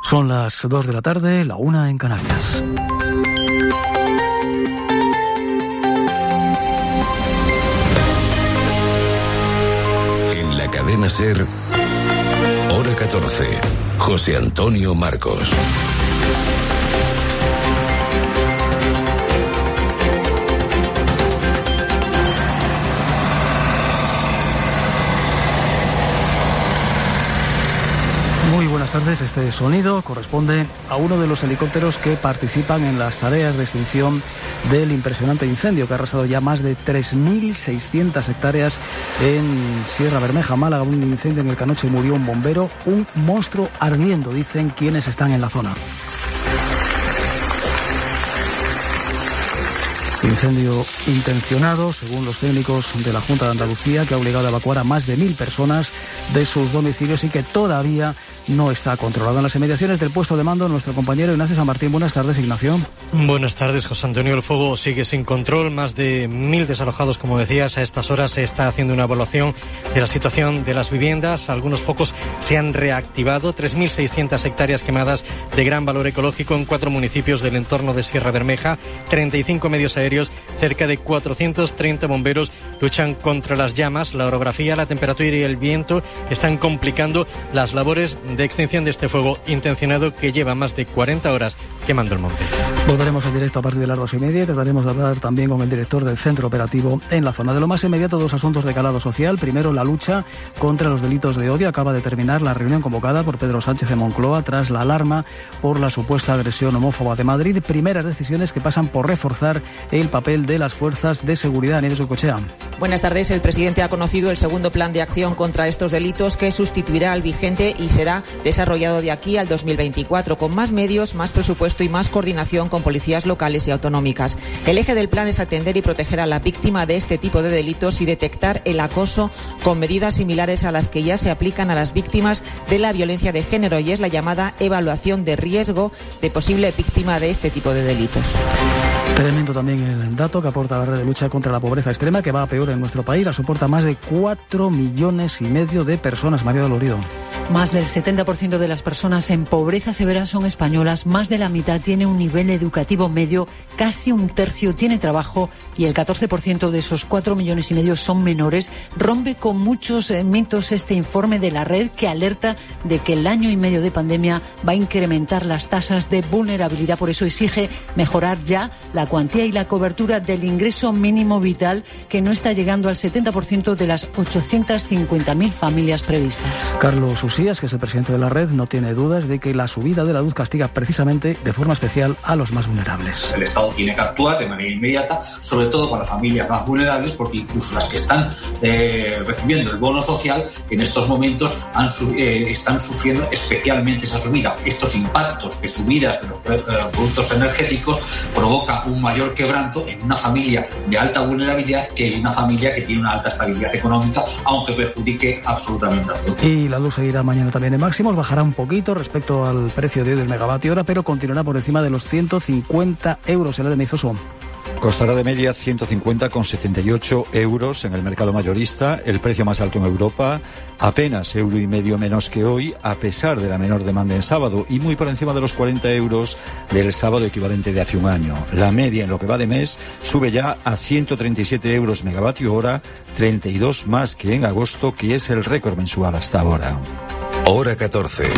Son las 2 de la tarde, la 1 en Canarias. En la cadena SER, hora 14, José Antonio Marcos. Muy buenas tardes. Este sonido corresponde a uno de los helicópteros que participan en las tareas de extinción del impresionante incendio que ha arrasado ya más de 3.600 hectáreas en Sierra Bermeja, Málaga. Un incendio en el que anoche murió un bombero, un monstruo ardiendo, dicen quienes están en la zona. Incendio intencionado, según los técnicos de la Junta de Andalucía, que ha obligado a evacuar a más de 1.000 personas de sus domicilios y que todavía no está controlado. En las inmediaciones del puesto de mando, nuestro compañero Ignacio San Martín. Buenas tardes, Ignacio. Buenas tardes, José Antonio. El fuego sigue sin control. Más de 1.000 desalojados, como decías. A estas horas se está haciendo una evaluación de la situación de las viviendas. Algunos focos se han reactivado. 3.600 hectáreas quemadas de gran valor ecológico en 4 municipios del entorno de Sierra Bermeja. 35 medios aéreos, cerca de 430 bomberos luchan contra las llamas. La orografía, la temperatura y el viento están complicando las labores de extinción de este fuego intencionado que lleva más de 40 horas quemando el monte. Volveremos en directo a partir de las 2:30 y trataremos de hablar también con el director del centro operativo en la zona. De lo más inmediato, 2 asuntos de calado social. Primero, la lucha contra los delitos de odio. Acaba de terminar la reunión convocada por Pedro Sánchez en Moncloa tras la alarma por la supuesta agresión homófoba de Madrid. Primeras decisiones que pasan por reforzar el papel de las fuerzas de seguridad. Nieves Urcochea. Buenas tardes. El presidente ha conocido el segundo plan de acción contra estos delitos que sustituirá al vigente y será desarrollado de aquí al 2024 con más medios, más presupuesto y más coordinación con policías locales y autonómicas. El eje del plan es atender y proteger a la víctima de este tipo de delitos y detectar el acoso con medidas similares a las que ya se aplican a las víctimas de la violencia de género, y es la llamada evaluación de riesgo de posible víctima de este tipo de delitos. Tremendo también el dato que aporta la red de lucha contra la pobreza extrema, que va a peor en nuestro país. La soporta más de 4,5 millones de personas. María Dolorido. Más del 70% de las personas en pobreza severa son españolas, más de la mitad tiene un nivel educativo medio, casi un tercio tiene trabajo y el 14% de esos 4,5 millones son menores. Rompe con muchos mitos este informe de la red, que alerta de que el año y medio de pandemia va a incrementar las tasas de vulnerabilidad. Por eso exige mejorar ya la cuantía y la cobertura del ingreso mínimo vital, que no está llegando al 70% de las 850.000 familias previstas. Carlos Usías, que es el presidente de la red, no tiene dudas de que la subida de la luz castiga precisamente de forma especial a los más vulnerables. El Estado tiene que actuar de manera inmediata, sobre todo con las familias más vulnerables, porque incluso las que están recibiendo el bono social en estos momentos están sufriendo especialmente esa subida. Estos impactos de subidas de los productos energéticos provoca un mayor quebranto en una familia de alta vulnerabilidad que en una familia que tiene una alta estabilidad económica, aunque perjudique absolutamente a todos. Y la luz seguirá mañana también en máximos, bajará un poquito respecto al precio de hoy del megavatio hora, pero continuará por encima de los 150 euros. El de Meizoso. Costará de media 150,78 euros en el mercado mayorista, el precio más alto en Europa, apenas €1,5 menos que hoy, a pesar de la menor demanda en sábado, y muy por encima de los 40 euros del sábado equivalente de hace un año. La media en lo que va de mes sube ya a 137 euros megavatio hora, 32 más que en agosto, que es el récord mensual hasta ahora. Hora 14.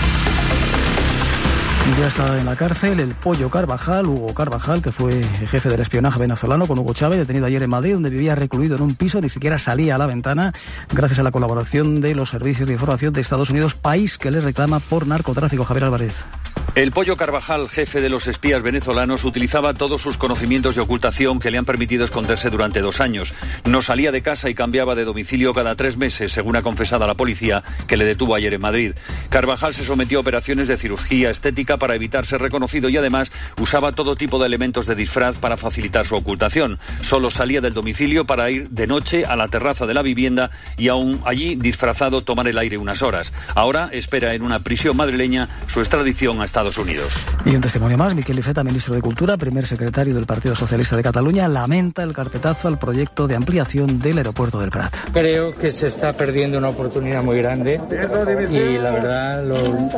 Ya está en la cárcel el Pollo Carvajal, Hugo Carvajal, que fue jefe del espionaje venezolano con Hugo Chávez, detenido ayer en Madrid, donde vivía recluido en un piso, ni siquiera salía a la ventana, gracias a la colaboración de los servicios de información de Estados Unidos, país que le reclama por narcotráfico. Javier Álvarez. El Pollo Carvajal, jefe de los espías venezolanos, utilizaba todos sus conocimientos de ocultación que le han permitido esconderse durante 2 años. No salía de casa y cambiaba de domicilio cada 3 meses, según ha confesado la policía, que le detuvo ayer en Madrid. Carvajal se sometió a operaciones de cirugía estética para evitar ser reconocido y además usaba todo tipo de elementos de disfraz para facilitar su ocultación. Solo salía del domicilio para ir de noche a la terraza de la vivienda y aún allí disfrazado tomar el aire unas horas. Ahora espera en una prisión madrileña su extradición a Estados Unidos. Y un testimonio más. Miquel Iceta, ministro de Cultura, primer secretario del Partido Socialista de Cataluña, lamenta el carpetazo al proyecto de ampliación del aeropuerto del Prat. Creo que se está perdiendo una oportunidad muy grande y la verdad